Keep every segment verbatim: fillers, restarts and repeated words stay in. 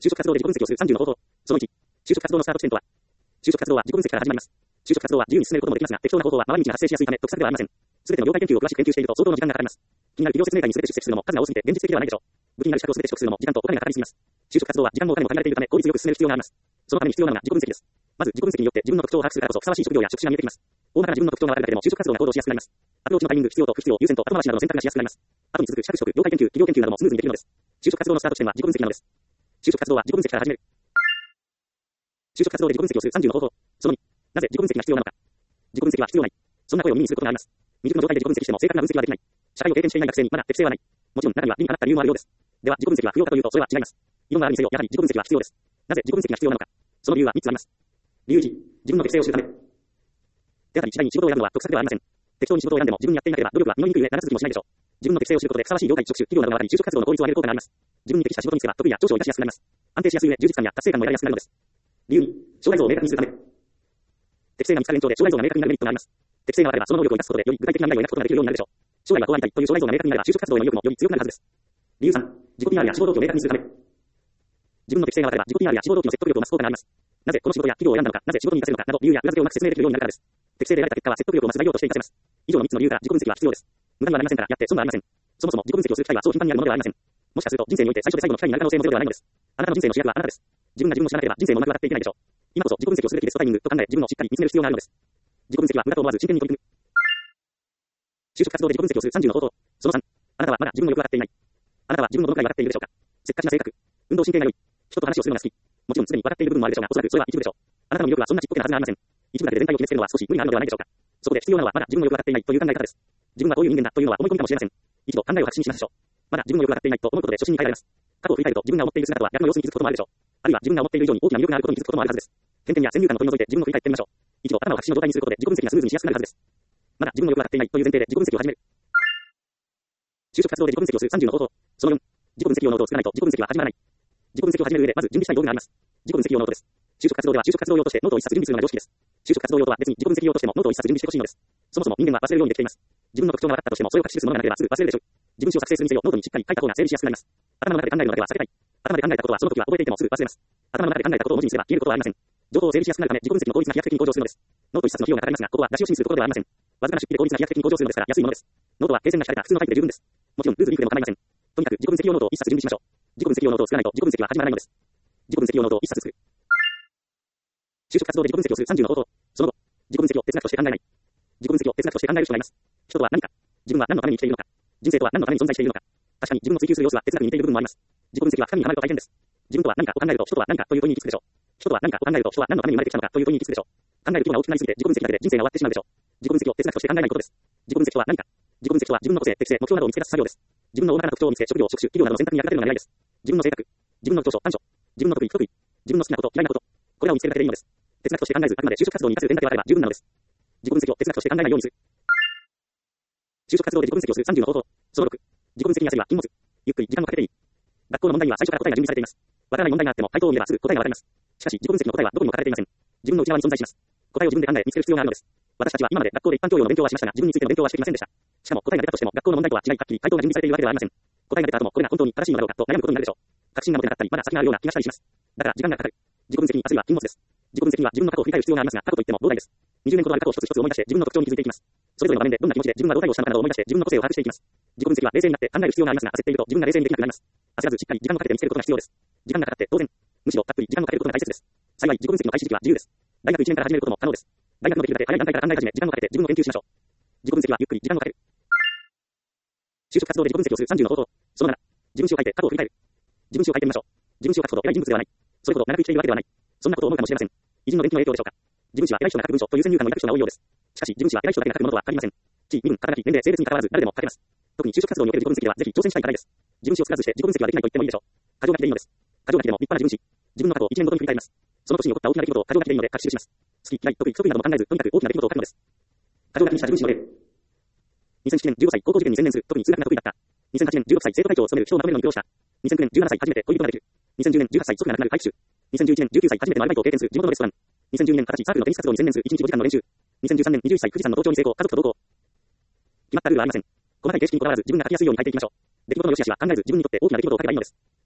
就職活動で自己分析をするさんじゅうの方法。そのいち、就職活動のスタート地点とは。就職活動は自己分析から始まります。就職活動は自由に進めることもできますが、適当な方法は回り道が発生しやすいため、得策ではありません。すべての業界研究を詳しく研究していると相当の時間がかかります。気になる企業説明会にすべて出席するのも数が多すぎて現実的ではないでしょう。武器になる資格をすべて取得するのも時間とお金がかかりすぎます。就職活動は時間もお金も限られているため、効率よく進める必要があります。そのために必要なのが自己分析です。まず自己分析によって自分の特徴を把握するからこそふさわしい職業や職種が見えてきます。大まかな自分の特徴が分かるだけでも就職活動が行動しやすくなります。アプローチのタイミング、必要と不必要、優先と後回しなどの選択がしやすくなります。後に続く資格取得、業界研究、企業研究などもスムーズにできるのです。就職活動のスタート地点は自己分析なのです。就職活動は自己分析から始める。就職活動で自己分析をするさんじゅうの方法。そのに、なぜ自己分析が必要なのか。自己分析は必要ない。そんな声を耳にすることがあります。未熟の状態で自己分析しても正確な分析はできない。社会を経験していない学生にまだ適性はない。もちろん中には理にかなった理由もあるようです。では自己分析は不要かというとそれは違います。異論があるにせよ、やはり自己分析は必要です。なぜ自己分析が必要なのか。その理由はみっつあります。理由いち、自分の適性を知るため。手当たり次第に仕事を選ぶのは得策ではありません。適当に仕事を選んでも自分にやっていなければ努力は実りにくい上長続きもしないでしょう。自分の適性を知ることでふさわしい業界、職種、企業などが分かり就職活動の効率を上げる効果があります。自分に適した仕事に就けば得意や長所を生かしやすくなります。安定しやすい上、充実感や達成感も得られやすくなるのです。理由に、将来像を明確にするため。適性が見つかる延長で将来像が明確になるメリットがあります。適性が分かればその能力を生かすことでより具体的な未来を描くことができるようになるでしょう。将来はこうありたいという将来像が明確になれば就職活動への意欲もより強くなるはずです。理由さん、自己 ピーアール や志望動機を明確にするため。自分の適性が分かれば自己 ピーアール や志望動機の説得力を増す効果があります。なぜこの仕事や企業を選んだのか、なぜ仕事に活かせるのかなど理由や裏付けをうまく説明できるようになるからです。適性で得られた結果は説得力を増す内容として活かせます。以上のみっつの理由から自己分析は必要です。無駄にはなりませんからやって損はありません。そもそも自己分析をする機会はそう頻繁にあるものではありません。もしかすると人生において最初で最後の機会になる可能性もゼロではないのです。あなたの人生の主役はあなたです。自分が自分を知らなければ人生もうまくわっていけないでしょう。今こそ自己分析をするべきベストタイミングと考え自分をしっかり見つめる必要があるのです。自己分析は無駄と思わず真剣に取り組む。就職活動で自己分析をするさんじゅうの方法。そのさん、あなたはまだ自分をよくわかっていない。あなたは自分をどのくらいわかっているでしょうか。せっかちな性格、運動神経が良い、人と話をするのが好き。もちろんすでにわかっている部分もあるでしょうが、おそらくそれは一部でしょう。あなたの魅力はそんなちっぽけなはずがありません。一部だけで全体を決めつけるのは少し無理があるのではないでしょうか。そこで必要なのはまだ自分をよくわかっていないという考え方です。自分はこういう人間だというのは思い込みかもしれません。一度考えを発信しましょう。まだ自分をよくわかっていないと思うことで初心に変えられます。過去を振り返ると自分が思っている姿とは逆の様子に気づくこともあるでしょう。あるいは自分が思っている以上に大きな魅力があることに気づくこともあるはずです。偏見や先入観を取り除いて自分を振り返ってみましょう。一度頭を白紙の状態にすることで自己分析がスムーズにしやすくなるはずです。まだ自分をよくわかっていないという前提で自己分析を始める。就職活動で自己分析をするさんじゅうの方法。そのよん、自己分析用ノートを作らないと自己分析は始まらない。自己分析を始める上でまず準備したい道具があります。自己分析用ノートです。就職活動では就職活動用としてノートを一冊準備するのが常識です。就職活動用とは別に自己分析用としてもノートを一冊準備してほしいのです。そもそも人間は忘れるようにできています。自分の特徴が分かったとしてもそれを書き記すものがなければすぐ忘れるでしょう。自分史を作成するにせよノートにしっかり書いた方が整理しやすくなります。頭の中で考えるのだけは避けたい。頭で考えたことはその時は覚えていてもすぐ忘れます。頭の中で考えたことを文字にすれば消えることはありません。情報を整理しやすくなるため自己分析の効率が飛躍的に向上するのです。ノート一冊の費用がかかりますが、ここは出し惜しみすることではありません。わずかな出費で効率が飛躍的に向上するのですから安いものです。ノートは平然が敷かれた普通のタイプで十分です。もちろんルーズリークでも構いません。とにかく自己分析用ノートを一冊準備しましょう。自己分析用ノートを作らないと自己分析は始まらないのです。自己分析用ノートを一冊作る。就職活動で自己分析をするさんじゅうの方法。その後、自己分析を哲学として考えない。自己分析を哲学として考える人がいます。人とは何か。自分は何のために生きているのか。人生とは何のために存在しているのか。確かに自分を追求する様子は哲学に似ている部分もあります。自己分析は深みにはまると大変です。自分とは何かを考えると人とは何かという問いに行き着くでしょう。人とは何かを考えると人は何のために生まれてきたのかという問いに行き着くでしょう。考える規模が大きくなりすぎて自己分析だけで人生が終わってしまうでしょう。自己分析を哲学として考えないことです。自己分析とは何か。自己分析とは自分の個性、適性、目標などを見つけ出す作業です。自分の大まかな特徴を見つけ、職業、職種、企業などの選択に役立てるのが偉いです。自分の性格、自分の長所、短所、自分の得意、不得意、自分の好きなこと、嫌いなこと、これらを見つけるだけでいいのです。哲学として考えず、あくまで就職活動に活かせる点だけ分かれば十分なのです。自己分析を哲学として考えないようにする。就職活動で自己分析をするさんじゅうの方法。そのろく、自己分析に焦りは禁物。ゆっくり時間をかけていい。学校の問題には最初から答えが準備されています。わからない問題があっても回答を見ればすぐ答えがわかります。しかし自己分析の答えはどこにも書かれていません。自分の内側に存在します。答えを自分で考え見つける必要があるのです。私たちは今まで学校で一般教養の勉強はしましたが、自分についての勉強はしてきませんでした。しかも答えが出たとしても学校の問題とは違い、はっきり回答が準備されているわけではありません。答えが出た後もこれが本当に正しいのだろうかと悩むことになるでしょう。確信が持てなかったり、まだ先があるような気がしたりします。だから時間がかかる。自己分析に焦りは禁物です。自己分析には自分の過去を振り返る必要がありますが、過去といっても膨大です。にじゅうねんほどある過去を一つ一つ思い出して自分の特徴に気づいていきます。それぞれの場面でどんな気持ちで自分はどう対応したのかなどを思い出して自分の個性を把握していきます。自己分析は冷静になって考える必要がありますが、焦っていると自分が冷静にできなくなります。焦らずしっかり時間をかけて見つけることが必要です。時間がかかって当然。むしろたっぷり時間をかけることが大切です。幸い自己分析の開始時期は自由です。大学いちねんから始めることも可能です。大学のできるだけ早い段階から考え始め、時間をかけて自分を研究しましょう。自己分析はゆっくり時間をかける。就職活動で自己分析をするさんじゅうの方法。そのなな、自分史を書いて過去を振り返る。自分史を書いてみましょう。自分史を書くほど偉い人物ではない。それほど長く生きているわけではない。そんなことを思うかもしれません。偉人の勉強の影響でしょうか。自分史は偉い人が書く文章という先入観を抱く人が多いようです。しかし自分史は偉い人だけが書くものとは限りません。地位、身分、肩書き、年齢、性別に関わらず誰でも書けます。特に就職活動における自己分析ではぜひ挑戦したい課題です。自分史を作らずして自己分析はできないと言ってもいいでしょう。過剰書きでいいのです。過剰書きでも立派な自分史。自分の過去をいちねんごとに振り返ります。その年に起こった大きな出来事を過剰書きでいいので書き記します。好き、嫌い、得意、不得意なども考えず、とにかく大きな出来事を書くのです。過剰書きにした自分史の例。にせんななねんじゅうごさい、高校受験に専念する。特に数学が得意だった。にせんはちねんじゅうろくさい、生徒会長を務める人をまとめるのに苦労した。にせんきゅうねんじゅうななさい、初めて恋人ができる。にせんじゅうねんじゅうはっさい、祖父が亡くなる回復。にせんじゅういちねんじゅうきゅうさい、初めてのアルバイトを経験する地元のレストラン。にせんじゅうにねんはたち、サークルのテニス活動に専念するいちにちごじかんの練習。にせんじゅうさんねんにじゅういっさい、富士山の登頂に成功、家族と同行。決まったルールはありません。細かい形式にこだわらず自分が書きやすいように書いていきましょう。出来事の良し悪しは考えず自分にとって大きな出来事を書けばいいのです。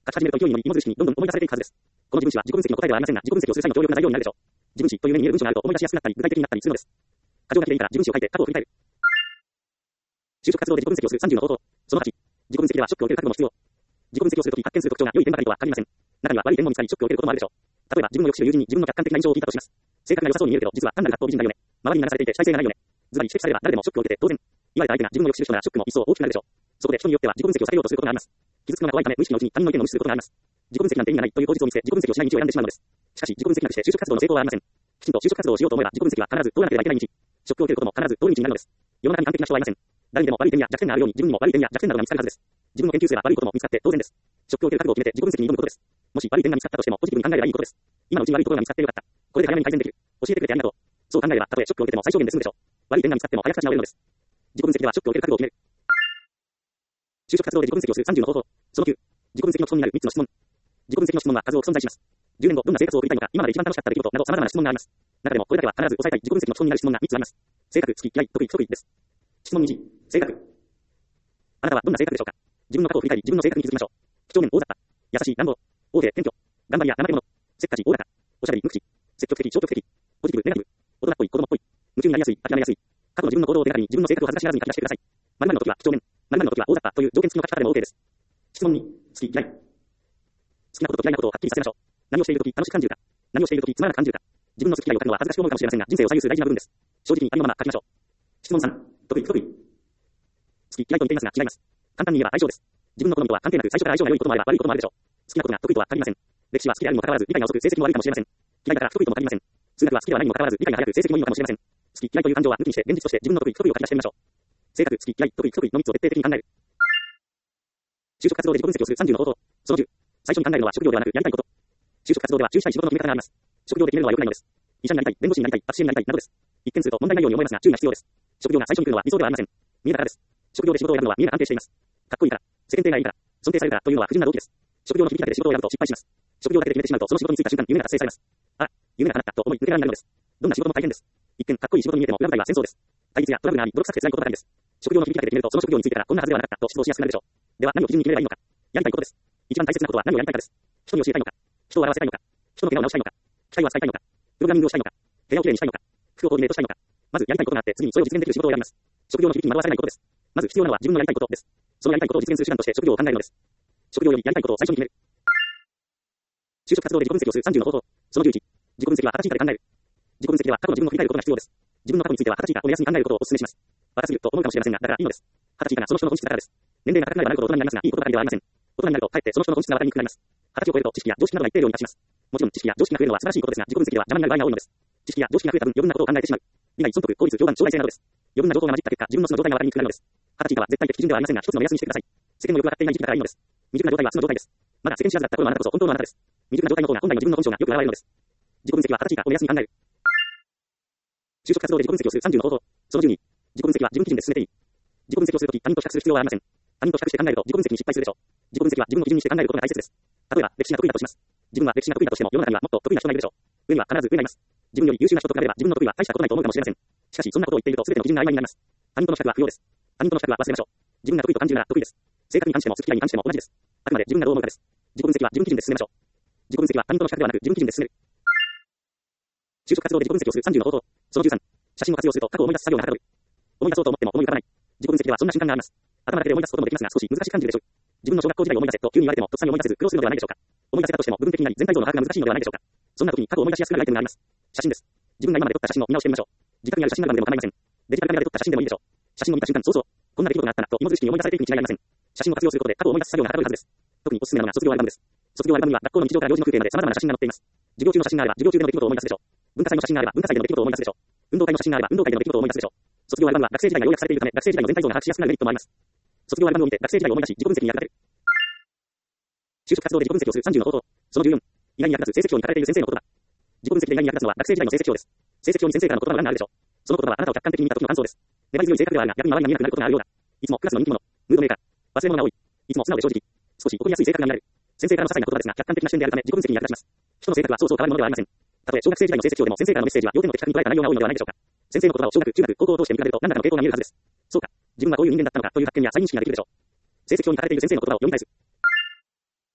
書き始めると勢いに乗り、芋づる式にどんどん思い出されていくはずです。この自分史は自己分析の答えではありませんが、自己分析をする際の強力な材料になるでしょう。自分史という目に見える文章があると思い出しやすくなったり、具体的になったりするのです。箇条書きでいいから自分史を書いて過去を振り返る。就職活動で自己分析をするさんじゅうの方法。そのはち、自己分析ではショックを受ける覚悟も必要。自己分析をするとき発見する特徴が良い点ばかりとは限りません。中には悪い点も見つかり、ショックを受けることもあるでしょう。例えば、自分のよく知る友人に自分の客観的な印象を聞いたとします。性格が良さそうに見えるけど、実は単なる格好美人だよね。周りに流されていて主体性がないよね。ズバリ指摘されれば誰でもショックを受けて当然。言われた相手が自分のよく知る人ならショックも一層大きくなるでしょう。そこで人によっては自己分析を避けようとすることがあります。傷つくのが怖いため無意識のうちに他人の意見を無視することがあります。自己分析なんて意味がないという口実を見せ、自己分析をしない道を選んでしまうのです。しかし、自己分析なくして就職活動の成功はありません。きちんと就職活動をしようと思えば自己分析は必ず通らなければいけない道。ショックを受けることも必ず通り道になるのです。世の中に完璧な人はいません。誰にでも悪い点や弱点があるように自分にも悪い点や弱点などが見つかるはずです。自分の研究すれば悪いことも見つかって当然です。ショックを受ける覚悟を決めて自己分析に挑むことです。もし悪い点が見つかったとしてもポジティブに考えればいいことです。今のうちに悪いところが見つかってよかった。これで早めに改善できる。教えてくれてありがとう。そう考えればたとえショックを受けても最小限で済むでしょう。悪い点が見つかっても早く立ち直れるのです。自己分析ではショックを受ける覚悟を決める。就職活動で自己分析をするさんじゅうの方法。そのきゅう、自己分析の基本になるみっつの質問。自己分析の質問は数多く存在します。じゅうねんご、どんな生活を送りたいのか、今まで一番楽しかった出来事など様々な質問があります。中でもこれだけは必ず押さえたい自己分析の基本になる質問がみっつあります。性格、好き、嫌い、得意、不得意です。質問に、性格。あなたはどんな性格でしょうか。自分の過去を振り返り、自分の性格に気づきましょう。几帳面、大雑把。優しい、乱暴。大手、謙虚。頑張りや怠け者。せっかち、おおらか。おしゃべり、無口。積極的、消極的。ポジティブ、ネガティブ。大人っぽい、子供っぽい。夢中になりやすい、諦めやすい。過去の自分の行動を手がかりに自分の性格を恥ずかしがらずに書き出してください。〇〇の時は几帳面、〇〇の時は大雑把という条件付きの書き方でも OK です。質問に、好き、嫌い。好きなことと嫌いなことをはっきりさせましょう。何をしているとき楽しく感じるか。何をしているときつまらなく感じるか。自分の好き嫌いを書くのは恥ずかしく思うかもしれませんが、人生を左右する大事な部分です。正直にありのまま書きましょう。質問さん、得意、不得意。好き、嫌いと似ていますが違います。簡単に言えば相性です。自分の好みとは関係なく最初から相性が良いこともあれば悪いこともあるでしょう。好きなことが得意とは限りません。歴史は好きであるにもかかわらず理解が遅く成績も悪いかもしれません。嫌いだから不得意とも限りません。数学は好きではないにもかかわらず理解が早く成績もいいのかもしれません。好き、嫌いという感情は抜きにして現実として自分の得意、不得意を書き出してみましょう。性格、好き、嫌い、得意、不得意のみっつを徹底的に考える。就職活動で自己分析をするさんじゅうの方法。そのじゅう、最初に考えるのは職業ではなくやりたいこと。就職活動では注意したい仕事の決め方があります。職業で決めるのは良くないのです。医者になりたい、弁護士になりたい、パティシエになりたいなどです。一見すると問題ないように思いますが注意が必要です。職業が最初に来るのは理想ではありません。見えだからです。職業で仕事を選ぶのは見えが安定しています。かっこいいから、世間体がいいから、尊敬されるからというのは不純な動機です。職業の響きだけで仕事を選ぶと失敗します。職業だけで決めてしまうとその仕事に就いた瞬間夢が達成されます。あ、夢が叶ったと思い抜けられないのです。どんな仕事も大変です。一見かっこいい仕事に見えても裏舞台は戦争です。対立やトラブルがあり、泥臭くて辛いことばかりです。職業の響きだけで決めるとその職業についてからこんなはずではなかったと失望しやすくなるでしょう。では何を基準に決めればいいのか。やりたいことです。一番大切なことは何をやりたいかです。人に教えたいのか。人を笑わせたいのか。人の怪我を治したいのか。機械は使いたいのか。プログラミングをしたいのか。部屋をきれいにしたいのか。服をコーディネートしたいのか。まずやりたいことがあって次にそれを実現できる仕事を選びます。職業の響きに惑わされないことです。まず必要なのは自分のやりたいことです。そのやりたいことを実現する手段として職業を考えるのです。職業よりやりたいことを最初に決める。就職活動で自己分析をするさんじゅうの方法。そのじゅういち、自己分析は形以下で考える。自己分析では過去の自分を振り返ることが必要です。自分の過去については形以下を目安に考えることをお勧めします。若すぎると思うかもしれませんが、だからいいのです。形以下がその人の本質だからです。年齢が高くなればなるほど大人になりますが、いいことばかりではありません。大人になるとかえってその人の本質が分かりにくくなります。形を超えると知識や常識などが一定量に達します。もちろん知識や常識が増えるのは素晴らしいことですが、自己分析では邪魔になる場合が多いのです。知識や常識が増えた分余分なことを考えてしまう。利害、損得、効率、評判、将来性などです。余分な情報が混じった結果、自分の素の状態が分かりにくくなるのです。形以下は絶対的基準ではありませんが、一つの目安にしてください。世間の欲が張っていない時期だからいいのです。未熟な状態は素の状態です。まだ世間知らずだった頃のあなたこそ本当のあなたです。未熟な状態の方が本来の自分の本性がよく現れるのです。自己分析は形以下を目安に考える。就職活動で自己分析をするさんじゅうの方法。そのじゅうに、自己分析は自分基準で進めていい。自己分析をするとき他人と比較する必要はありません。他人と比較して考えると自己分析に失敗するでしょう。自己分析は自分の基準にして考えることが大切です。例えば歴史が得意だとします。自分は歴史が得意だとしても世の中にはもっと得意な人がいるでしょう。上には必ず上がいます。自分より優秀な人と比べれば自分の得意は大したことないと思うかもしれません。しかしそんなことを言っていると全ての基準が曖昧になります。他人との比較は不要です。他人との比較は忘れましょう。自分が得意と感じるなら得意です。性格に関しても好き嫌いに関しても同じです。あくまで自分がどう思うかです。自己分析は自分基準で進めましょう。自己分析は他人との比較ではなく自分基準で進める。就職活動で自己分析をするさんじゅうの方法。そのじゅうさん、写真を活用すると過去を思い出す作業がはかどる。思い出そうと思っても思い浮かばない。自己分析ではそんな瞬間があります。頭だけで思い出すこともできますが少し難しく感じるでしょう。自分の小学校時代を思い出せと急に言われてもとっさに思い出せず苦労するのではないでしょうか。思い出せたとしても部分的になり全体像の把握が難しいのではないでしょうか。そんな時に過去を思い出しやすくなるアイテムがあります。写真です。自分が今まで撮った写真を見直してみましょう。自宅にある写真アルバムでも構いません。デジタルカメラで撮った写真でもいいでしょう。写真を見た瞬間、そうそう、こんな出来事があったなと芋づる式に思い出されていくに違いありません。写真を活用することで過去を思い出す作業がはかどるはずです。特におすすめなのが卒業アルバムです。卒業アルバムには学校の日常から行事の風景まで様々な写真が載っています。授業中の写真があれば授業中での出来事を思い出すでしょう。文化祭の写真があれば文化祭での出来事を思い出すでしょう。運動会の写真があれば運動会での出来事を思い出すでしょう。卒業アルバムは学生時代が要約されているため学生時代の全体像が把握しやすくなるメリットもあります。卒業アルバムを見て学生時代を思い出し自己分析に役立てる。就職活動で自己分析をするさんじゅうの方法。そのじゅうよん、意外に役立つ成績表に書かれている先生の言葉。自己分析で意外に役立つのは学生時代の成績表です。成績表に先生からの言葉が欄があるでしょう。その言葉はあなたを客観的に見た時の感想です。粘り強い性格ではあるが逆に周りが見えなくなることがあるようだ。いつもクラスの人気者、ムードメーカー、忘れ物が多い。いつも素直で正直、少し怒りやすい性格が見られる。先生からの些細な言葉ですが客観的な視点であるため自己分析に役立ちます。人の性格はそうそう変わるものではありません。たとえ小学生時代の成績表でも先生からのメッセージは要点を的確に捉えた内容が多いのではないでしょうか。先生の言葉を小学、中学、高校を通して見かけると何らかの傾向が見えるはずです。そうか、自分はこういう人間だったのかという発見や再認識ができるでしょう。成績表に書かれている先生の言葉を読み返す。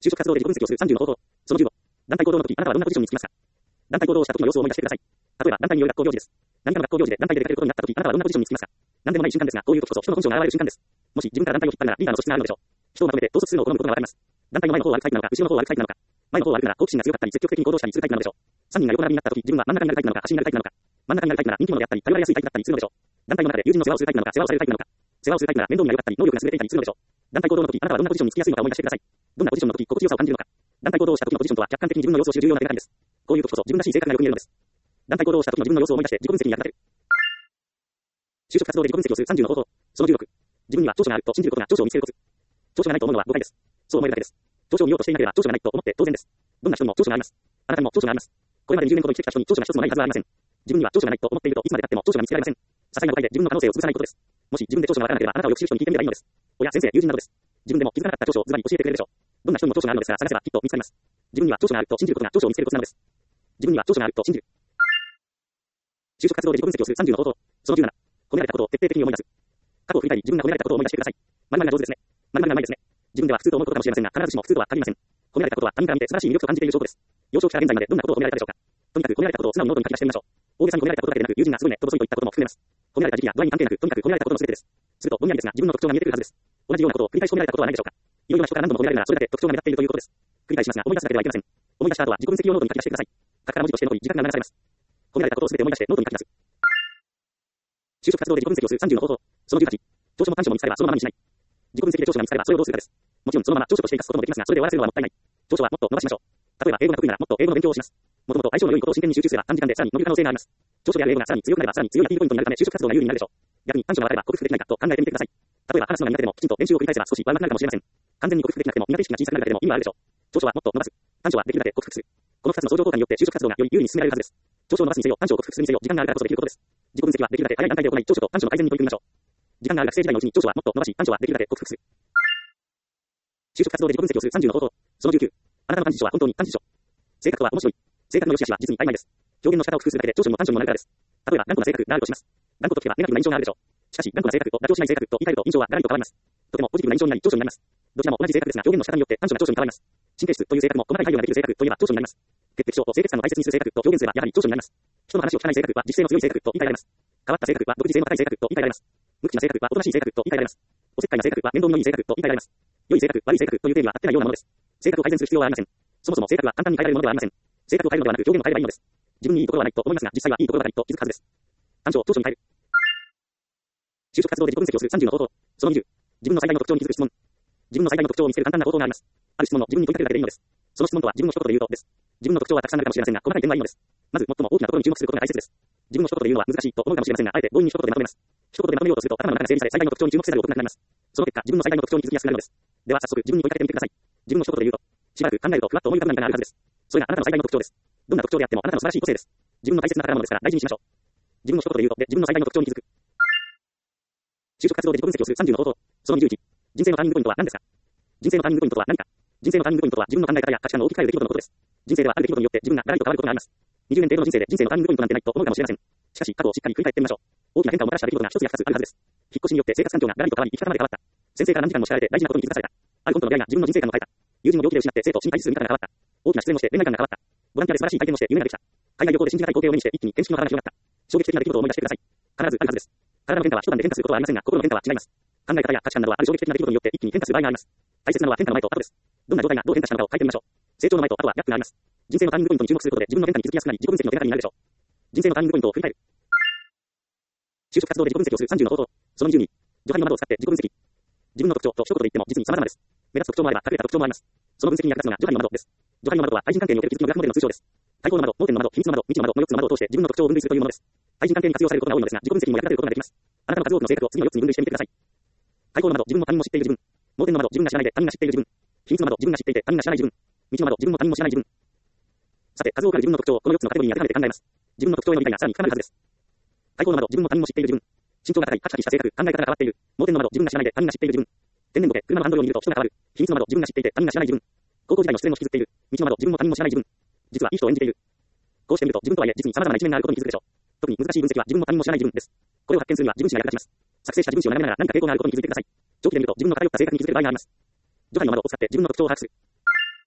就職活動で自己分析をするさんじゅうの方法。そのじゅうご。団体行動の時、あなたはどんなポジションにつきますか？団体行動をした時の様子を思い出してください。例えば、団体による学校行事です。何かの学校行事で団体で出かけることになった時、あなたはどんなポジションにつきますか？何でもない瞬間ですが、こういう時こそ人の本性が現れる瞬間です。もし自分から団体を引っ張るならリーダーの素質があるのでしょう。人をまとめて統率するのを好むことがわかります。団体の前の方を歩くタイプなのか、後ろの方を歩くタイプなのか。前の方を歩くなら好奇心が強かったり積極的に行動したりするタイプなのでしょう。さんにんが横並びになった時、自分は真ん中になるタイプなのか、端になるタイプなのか。真ん中になるタイプなら人気者であったり、頼られやすいタイプだったりするのでしょう。団体の中で友人の世話をするタイプなのか、世話をされるタイプなのか。世話をするタイプなら面倒見が良かったり、能力が優れていたりするのでしょう。団体行動の時、あなたはどんなポジションにつきやすいのか思い出してください。どんなポジションの時、心地よさを感じるのか。団体行動をした時のポジションとは客観的に自分の様子を知る重要な手がかりです。こういう時こそ自分らしい性格がよく見えるのです。団体行動をした時の自分の様子を思い出して自己分析に役立てる。就職活動で自己分析をするさんじゅうの方法。そのじゅうろく。自分には長所があると信じることが長所を見つけるコツ。長所がないと思うのは誤解です。そう思えるだけです。長所を見ようとしていなければ長所がないと思って当然です。どんな人にも長所があります。あなたにも長所があります。これまでにじゅうねんほど生きてきた人に長所が一つもないはずはありません。自分には長所がないと思っているといつまで経っても長所が見つけられません。些細な誤解で自分の可能性を潰さないことです。もし自分で長所がわからなければあなたをよく知る人に聞いてみればいいのです。親、先生、友人などです。自分でも気づかなかった長所をズバリ教えてくれるでしょう。どんな人にも長所があるのですから探せばきっと見つかります。自分には長所があると信じることが長所を見つけるコツなのです。自分には長所があると信じる。就職活動で自己分析をするさんじゅうの方法。そのじゅうなな。褒められたことを徹底的に思い出す。過去を振り返り、自分が褒められたことを思い出してください。〇〇が上手ですね。〇〇がうまいですね。自分では普通と思うことかもしれませんが、必ずしも普通とは限りません。褒められたことは他人から見て素晴らしい魅力を感じている証拠です。幼少期から現在までどんなことを褒められたでしょうか。とにかく褒められたことを素直にノートに書き出してみましょう。大げさに褒められたことだけでなく、友人がすごいねとそういったことも含めます。褒められた時期や度合いに関係なく、とにかく褒められたことの全てです。するとぼんやりですが自分の特徴が見えてくるはずです。同じようなことを繰り返し褒められたことはないでしょうか。いろいろな人から何度も褒められるならそれだけ特徴が目立っているということです。繰り返しますが思い出すだけではいけません。思い出した後は自己分析用ノートに書き出してください。書くから文字として残り時間が流されます。褒められたことを全て思い出してノートに書き出す。就職活動で自己分析をするさんじゅうの方法。そのじゅうはち。長所も短所も見つかればそのままにしない。自己分析で長所が見つかればそれをどうするかです。もちろんそのまま長所として生かすこともできますが、それで終わらせるのはもったいない。長所はもっと伸ばしましょう。例えば英語が得意ならもっと英語の勉強をします。もともと相性の良いことを真剣に集中すれば短時間でさらに伸びる可能性があります。長所である英語がさらに強くなればさらに強いアピールポイントになるため就職活動が有利になるでしょう。逆に短所が分かれば克服できないかと考えてみてください。例えば話すのが苦手でもきちんと練習を繰り返せば少し上手くなるかもしれません。完全に克服できなくても苦手意識が小さくなるだけでも意味はあるでしょう。長所はもっと伸ばす。短所はできるだけ克服する。このふたつの相乗効果によって就職活動がより有利に進められるはずです。長所を伸ばすにせよ、短所を克服するにせよ、時間があるからこそできることです。自己分析はできるだけ早い段階で行い、長所と短所の改善に取り組みましょう。時間がある学生時代のうちに長所はもっと伸ばし、短所はできるだけ克服する。就職活動で自己分析をするさんじゅうの方法。そのじゅうきゅう。あなたの短所は本当に短所。性格とは面白い。性格の良し悪しは実に曖昧です。表現の仕方を工夫するだけで長所にも短所にもなるからです。例えば、頑固な性格があるとします。頑固と聞けばネガティブな印象があるでしょう。しかし、頑固な性格と妥協しない性格と言い換えると印象はガラリと変わります。とてもポジティブな印象になり長所になります。どちらも同じ性格ですが、表現の仕方によって短所が長所に変わります。神経質という性格も細かい配慮ができる性格といえば長所になります。潔癖症と清潔感を大切にする性格と表現すればやはり長所になります。人の話を聞かない性格は自主性の強い性格と言い換えられます。変わった性格は独自性の高い性格と言い換えられます。無口な性格はおとなしい性格と言い換えられます。おせっかいな性格は面倒見のいい性格と言い換えられます。良い性格、悪い性格という定義は合ってないようなものです。性格を改善する必要はありません。そもそも性格は簡単に変えられるものではありません。性格を変えるのではなく表現を変えればいいのです。自分にいいところはないと思いますが、実際はいいところばかりと気づくはずです。短所を長所に変える。就職活動で自己分析をするさんじゅうの方法。そのにじゅう。自分の最大の特徴に気づく質問。自分の最大の特徴を見つける簡単な方法があります。ある質問の自分に問いかけるだけでいいのです。その質問とは自分の一言で言うとです。自分の特徴はたくさんあるかもしれませんが、細かい点はいいのです。まず最も大きなところに注目することが大切です。自分の一言で言うのは難しいと思うかもしれませんが、あえて強引に一言でまとめます。一言でまとめようとすると頭の中が整理され最大の特徴に注目せざるを得なくなります。その結果、自分の最大の特徴に気づきやすくなるのです。では早速自分に問いかけてみてください。自分の一言で言うと、しばらく考えるとふわっと思い浮かぶ何かがあるはずです。それがあなたの最大の特徴です。どんな特徴であってもあなたの素晴らしい個性です。自分の大切な宝物ですから大事にしましょう。自分の一言で言うとで自分の最大の特徴に気づく。就職活動で自己分析をするさんじゅうの方法。そのにじゅういち。人生のターニングポイントは何ですか？人生のターニングポイントとは何か？人生のターニングポイントとは自分の考え方や価値観を大きく変える出来事のことです。人生ではある出来事によって自分がガラリと変わることがあります。にじゅうねん程度の人生で人生のターニングポイントなんてないと思うかもしれません。しかし過去をしっかり振り返ってみましょう。大きな変化をもたらした出来事が一つや二つあるはずです。引っ越しによって生活環境がガラリと変わり生き方まで変わった。先生から何時間も叱られて大事なことに気づかされた。ある本との出会いが自分の人生観を変えた。友人の病気で失って生徒を心配する見方が変わった。大きな失恋をして恋愛観が変わった。ボランティアで素晴らしい体験をして夢ができた。海外旅行で信じがたい光景を目にして一気に見識の幅が広がった。衝撃的な出来事を思い出してください。必ずあるはずです。体の変化は一晩で変化することはありませんが、心の変化は違います。考え方や価値観などはある衝撃的な出来事によって一気に変化する場合があります。大切なのは変化の前と後です。どんな状態がどう変化したのかを書いてみましょう。成長の前と後はギャップがあります。人生のターニングポイントに注目することで自分の変化に気づきやすくなり、自己分析の手がかりになるでしょう。人生のターニングポイントを振り返る。就職活動で自己分析をするさんじゅうの方法。そのにじゅうに。助配の窓を使って自己分析。自分の特徴と一言で言っても実に様々です。目立つ特徴もあれば隠れた特徴もあります。その分析に役立つのが助配の窓です。助配の窓は対人関係における気づきのグラフモデルの通称です。対抗の窓、盲点の窓、秘密の窓、未知の窓のよっつの窓を通して自分の特徴を分類するというものです。対人関係に活用されることが多いのですが、自己分析にも役立てることができます。あなたの数多くの性格を次のよっつに分類してみてください。対抗の窓、自分も他人も知っている自分。盲点の窓、自分が知らないで他人が知っている自分。秘密の窓、自分が知っていて他人が知らない自分。未知の窓、自分も他人も知らない自分。さて、数多くある自分の特徴をこのよっつのカテゴリーに当てはめて考えます。自分の特徴への理解がさらに深まるはずです。対抗の窓、自分も他人も知っている自分。身長が高い、カチカチした性格、考え方が変わっている。盲点の窓、自分が知らないで他人が知っている自分。天然ボケ、車のハンドルを見ると人が変わる。秘密の窓、自分が知っていて他人が知らない自分。高校時代の失恋を引きずっている。未知の窓、自分も他人も知らない自分。実はいい人を演じている。こうしてみると自分とはいえ実に様々な一面があることに気づくでしょう。特に難しい分析は自分も他人も知らない自分です。これを発見するには自分史が役立ちます。作成した自分史を眺めながら何か傾向があることに気づいてください。長期で見ると自分の偏った性格に気づける場合があります。助配の窓を使って自分の特徴を把握する。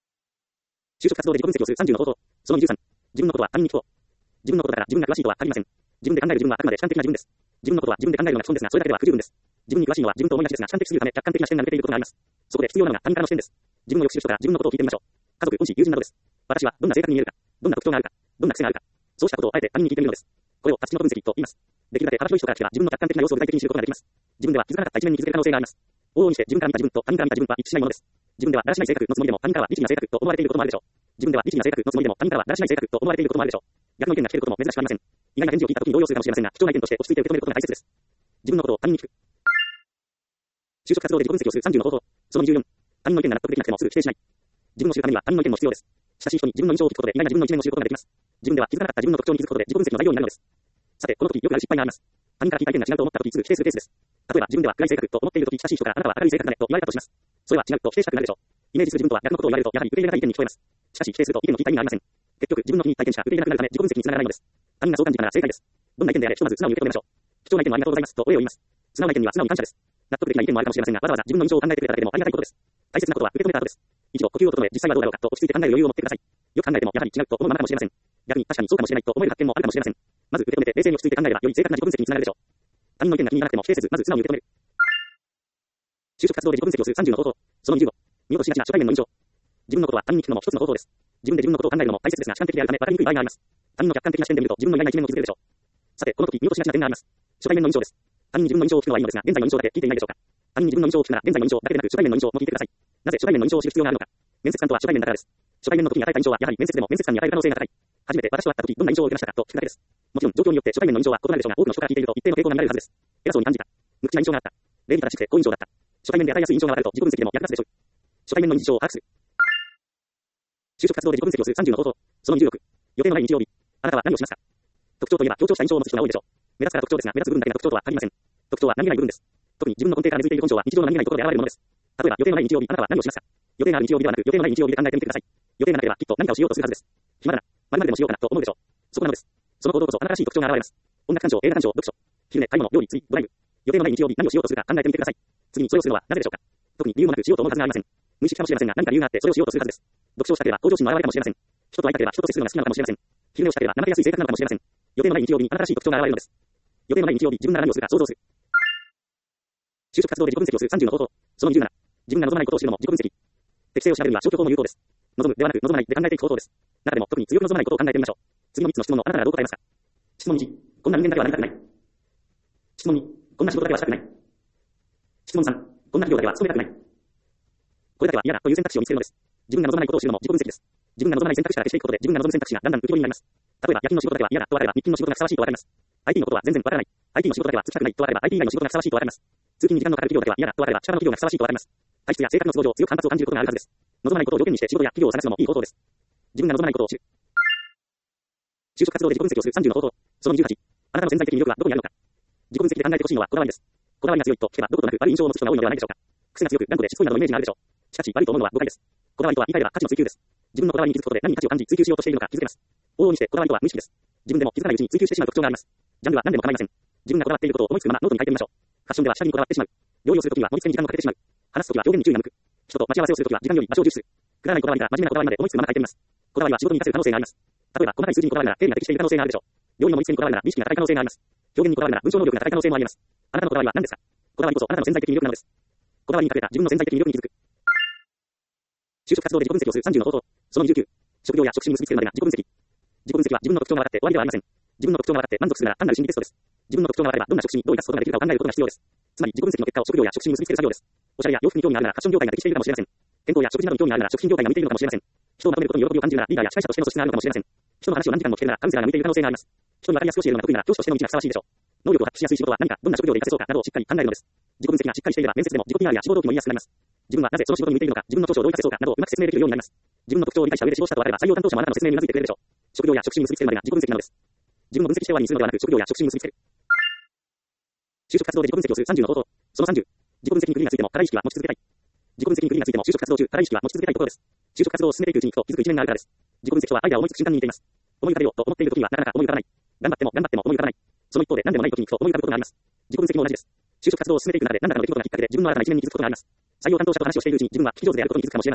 就職活動で自己分析をするさんじゅうの方法。そのにじゅうさん。自分のことは他人に聞こう。自分のことだから自分が詳しいとは限りません。自分で考える自分はあくまで主観的な自分です。自分のことは自分で考えるのが基本ですが、それだけでは不十分です。自分に詳しいのは自分と思いがちですが、主観的すぎるため客観的な視点が抜けていることがあります。そこで必要なのが他人からの視点です。自分をよく知る人から自分のことを聞いてみましょう。家族、恩師、友人などです。私はどんな性格に見えるか、どんな特徴があるか、どんな癖があるか、そうしたことをあえて他人に聞いてみるのです。これをタッチの分析と言います。できるだけ幅広い人から聞けば自分の客観的な要素を具体的に知ることができます。自分では気づかなかった一面に気づける可能性があります。往々にして自分から見た自分と他人から見た自分は一致しないものです。自分ではだらしない性格のつもりでも他人からは律儀な性格と思われていることもあるでしょう。自分では律儀な性格のつもりでも他人からはだらしない性格と思われていることもあるでしょう。逆の意見が聞けることも珍しくありません。意外な返事を聞いた時に動揺するかもしれませんが、貴重な意見として落ち着いて受け止めることが大切です。自分のことを他人に聞く。就職活動で自己分析をするさんじゅうの方法。そのにじゅうよん。他人の意見が納得できなくてもすぐ否定しない。自分を知るためには他人の意見も必要です。親しい人に自分の印象を聞くことで意外な自分の一面を知ることができます。自分では気づかなかった自分の特徴に気づくことで自己分析の材料になるのです。さて、この時よくある失敗があります。他人から聞いた意見が違うと思った時すぐ否定するケースです。例えば自分では暗い性格と思っている時、親しい人からあなたは明るい性格だねと言われたとします。それは違うと否定したくなるでしょう。イメージする自分とは逆のことを言われるとやはり受け入れがたい意見に聞こえます。しかし否定すると意見の聞いた意味がありません。結局自分の気に入った意見しか受け入れなくなるため自己分析につながらないのです。他人がそう感じたなら正解です。どんな意見であれひとまず素直に受け止めましょう。貴重な意見をありがとうございますとお礼を言います。素直な意見には素直に感謝です。納得できない意見もあるかもしれませんが、わざわざ自分の印象を考えてくれただけでもありがたいことです。大切なことは受け止めた後です。一度呼吸を整え、実際はどうだろうかと落ち着いて考える余裕を持ってください。よく考えてもやはり違うと思うままかもしれません。逆に確かにそうかもしれないと思える発見もあるかもしれません。まず受け止めて冷静に落ち着いて考えればより正確な自己分析につながるでしょう。他人の意見が気に入らなくても否定せず、まず素直に受け止める。就職活動で自己分析をするさんじゅうの方法。そのにじゅうご。見落としがちな初対面の印象。自分のことは他人に聞くのも一つの方法です。自分で自分のことを考えるのも大切ですが、主観的であるため分かりにくい場合があります。他人の客観的な視点で見ると自分の意外な一面を気づけるでしょう。さて、この時見落としがちな点があります。初対面の印象です。他人に自分の印象を聞くのはいいのですが、現在の印象だけ聞いていないでしょうか。他人に自分の印象を聞くなら現在の印象だけでなく初対面の印象も聞いてください。なぜ初対面の印象を知る必要があるのか。面接官とは初対面だからです。初対面の時に与えた印象はやはり面接でも面接官に与える可能性が高い。初めて私と会った時どんな印象を受けましたかと聞くだけです。もちろん状況によって初対面の印象は異なるでしょうが、多くの人から聞いていると一定の傾向が見られるはずです。偉そうに感じた。無口な印象があった。礼儀正しくて好印象だった。初対面で与えやすい印象がわかると自己分析でも役立つでしょう。初対面の日常を把握する。就職活動で自己分析をするさんじゅうの方法。そのにじゅうろく。予定のない日曜日。あなたは何をしますか。特徴といえば強調した印象を持つ人が多いでしょう。目立つから特徴ですが、目立つ部分だけが特徴とは限りません。特徴は何気ない部分です。特に自分の根底から根付いている根性は日常の何気ないところで現れるものです。例えば予定のない日曜日、あなたは何をしますか。予定がある日曜日ではなく、予定のない日曜日で考えてみてください。予定がなければきっと何かをしようとするはずです。暇だな。〇〇でもしようかなと思うでしょう。そこなのです。その行動こそあなたらしい特徴が現れます。音楽鑑賞、映画鑑賞、読書、昼寝、買い物、料理、釣り、ドライブ。予定のない日曜日何をしようとするか考えてみてください。次にそれをするのはなぜでしょうか。特に理由もなくしようと思うはずがありません。無意識かもしれませんが、何か理由があってそれをしようとするはずです。読書をしたければ向上心の表れかもしれません。人と会いたければ人と接するのが好きなのかもしれません。昼寝をしたければ怠けやすい性格なのかもしれません。予定のない日曜日にあなたらしい特徴が現れるのです。予定のない日曜日、自分が何をするか想像する。就職活動で自己分析をするさんじゅうの方法。そのにじゅうなな。自分が望まないことを知るのも自己分析。適性を調べるには消去法も有効です。望むではなく望まないで考えていく方法です。中でも特に強く望まないことを考えてみましょう。次のみっつの質問のあなたならどう答えますか。質問いち。こんな人間だけはなりたくない。質問に。こんな仕事だけはしたくない。質問さん。こんな企業だけは勤めたくない。これだけは嫌だという選択肢を見つけるのです。自分が望まないことを知るのも自己分析です。自分が望まない選択肢から消していくことで自分が望む選択肢がだんだん浮き彫りになります。例えば夜勤の仕事だけは嫌だと分かれば日勤の仕事がふさわしいと分かります。アイティー のことは全然分からない。アイティー の仕事だけはつきたくないと分かれば アイティー 以外の仕事がふさわしいと分かります。通勤に時間のかかる企業だけは嫌だと分かれば力の企業がふさわしいと分かります。体質や性格の都合上強く反発を感じることがあるはずです。望まないことを条件にして仕事や企業を探すのもいい方法です。自分が望まないことを知る。就職活動で自己分析をするさんじゅうの方法。そのにじゅうはち。あなたの潜在的魅力はどこにあるのか。自己分析で考えてほしいのはこだわりです。こだわりが強いと聞けばどことなく悪い印象を持つ人が多いのではないでしょうか。癖が強く頑固でしつこいなどのイメージがあるでしょう。しかし悪いと思うのは誤解です。こだわりとは言い換えれば価値の追求です。自分のこだわりに気づくことで何に価値を感じ追求しようとしているのか気づけます。往々にしてこだわりとは無意識です。自分でも気づかないうちに追求してしまう特徴があります。ジャンルは何でも構いません。自分がこだわっていることを思いつくままノートに書いてみましょう。ファッションでは下着にこだわってしまう。療養するときには盛り付けに時間をかけてしまう。話すときは表現に注意が向く。人と待ち合わせをするときは時間より場所を重視する。くだらないこだわりが真面目なこだわりまで思いつくまま書いてみます。こだわりは仕事に活かせる可能性があります。例えば細かい数字にこだわるなら定理が適している可能性があるでしょう。料理の盛り付けにこだわるなら美意識が高い可能性があります。表現にこだわるなら文章能力が高い可能性もあります。あなたのこだわりは何ですか。こだわりこそあなたの潜在的魅力なのです。こだわりにかけた自分の潜在的魅力に気づく。就職活動で自己分析をするさんじゅうの方法。そのにじゅうきゅう。職業や職種に結びつけるまでが自己分析。自己分析は自分の特徴が分かって終わりではありません。自分の特徴が分かって満足するなら単なる心理テストです。自分の特徴が分かればどんな職種にどう生かすことができるかを考えることが必要です。つまり自己分析の結果を職業や職種に結びつける作業です。おしゃれや洋服に興味があるならファッション業界が適しているかもしれません。健康や食事などに興味があるなら食品業界が向いているのかもしれません。人をまとめることに喜びを感じるならリーダーや司会者としての素質があるのかもしれません。人の話を何時間も聞けるならカウンセラーが向いている可能性があります。人に分かりやすく教えるのが得意なら教師としての道がふさわしいでしょう。能力を発揮しやすい仕事は何か、どんな職業で活かせそうかなどをしっかり考えるのです。自己分析がしっかりしていれば面接でも自己 ピーアール や志望動機も言いやすくなります。自分はなぜその仕事に向いているのか、自分の長所をどう活かせそうかなどをうまく説明できるようになります。自分の特徴を理解した上で志望したとあれば採用担当者もあなたの説明にうなずいてくれるでしょう。職業や職種に結びつけるまでが自己分析なのです。自分を分析して終わりにするのではなく職業や職種に結びつける。就職活動で自己分析をするさんじゅうの方法。そのさんじゅう。自己分析に区切りがついても課題意識は持ち続けたい。自己分析に区切りがついても就職活動中課題意識は持ち続けたいところです。就職活動を進めていくうちにふと気づく一面があるからです。自己分析とはアイデアを思いつく瞬間に似ています。思い浮かべようと思っている時にはなかなか思い浮かばない。頑張っても頑張っても思い浮かばない。その一方で何でもない時にふと思い浮かぶことがあります。自己分析も同じです。就職活動を進めていく中で何らかの出来事がきっかけで自分の新たな一面に気づくことがあります。採用担当者と話をしているうちに自分は聞き上手であることに気づくかもしれません。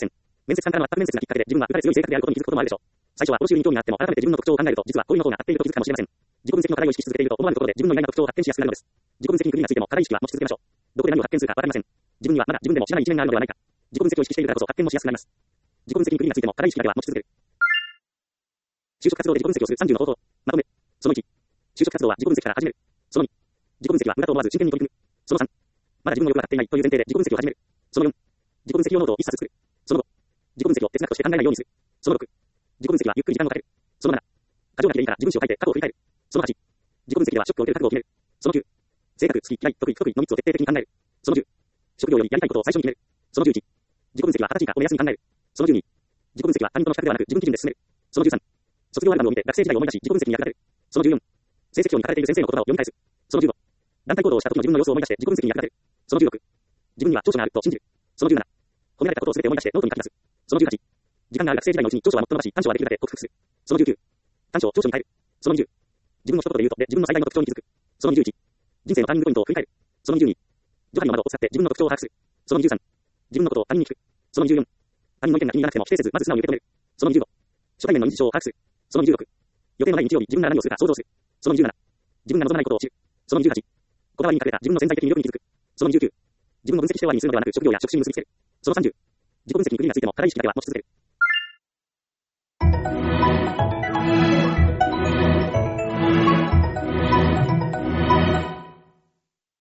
面接官からの全く面接がきっかけで自分は打たれ強い性格であることに気づくこともあるでしょう。最初は報酬に興味があっても改めて自分の特徴を考えると実はこういうの方が合っていると気づくかもしれません。自己分析の課題を意識し続けていると思わぬところで自分の意外な特徴を発見しやすくなるのです。自己分析にクリーンなついても課題意識は持ち続けましょう。どこで何を発見するかわかりません。自分にはまだ自分でも知らない一面があるのではないか。自己分析を意識しているからこそ発見もしやすくなります。自己分析にクリーンなついても課題意識だけは持ち続ける。就職活動で自己分析をするさんじゅうの方法。まとめ。そのいち。就職活動は自己分析から始める。そのに。自己分析は無駄と思わず真剣に取り組む。そのさん。まだ自分の欲が立っていないという前提で自己分析を始める。そのよん。自己分析用ノートを一冊作る。そのご。自己分析を哲学として考えないようにする。そのろく。自己分析はゆっくり時間をかける。そのなな。過剰な気でいいから自分史を書いて過去を振り返る。そのはち。自己分析ではショックを受ける覚悟を決める。そのきゅう。性格、好き、嫌い、得意、不得意のみっつを徹底的に考える。そのじゅう。職業よりやりたいことを最初に決める。そのじゅういち。自己分析は形かを目安に考える。そのじゅうに。自己分析は他人との比較ではなく自分基準で進める。そのじゅうさん。卒業アルバムを見て学生時代を思い出し自己分析に役立てる。そのじゅうよん。成績表に書かれている先生の言葉を読み返す。そのじゅうご。団体行動をした時の自分の様子を思い出して自己分析に役立てる。そのじゅうろく。自分には長所があると信じる。そのじゅうなな。褒められたことを全て思い出してノートに書き出す。そのじゅうはち。時間がある学生時代のうちに長所はもっと伸ばし短所はできるだけ克服する。そのじゅうきゅう。短所を長所に変える。そのにじゅう。自分の一言で言うとで自分の最大の特徴に気づく。そのにじゅういち。人生のターニングポイントを振り返る。そのにじゅうに。ジョハリの窓を使って自分の特徴を把握する。そのにじゅうさん。自分のことを他人に聞く。そのにじゅうよん。他人の意見が気にならなくても否定せずまず素直に受け止める。そのにじゅうご。初対面の日常を把握する。そのにじゅうろく。予定のない日曜日自分が何をするか想像する。そのにじゅうなな。自分が望まないことを知る。そのにじゅうはち。こだわりに隠れた自分の潜在的魅力に気づく。そのにじゅうきゅう。自分の分析して終わりにするのではなく職業や職種に結びつける。そのさんじゅう。自己分析にクリーンなついても課題意識だけは持ち続ける。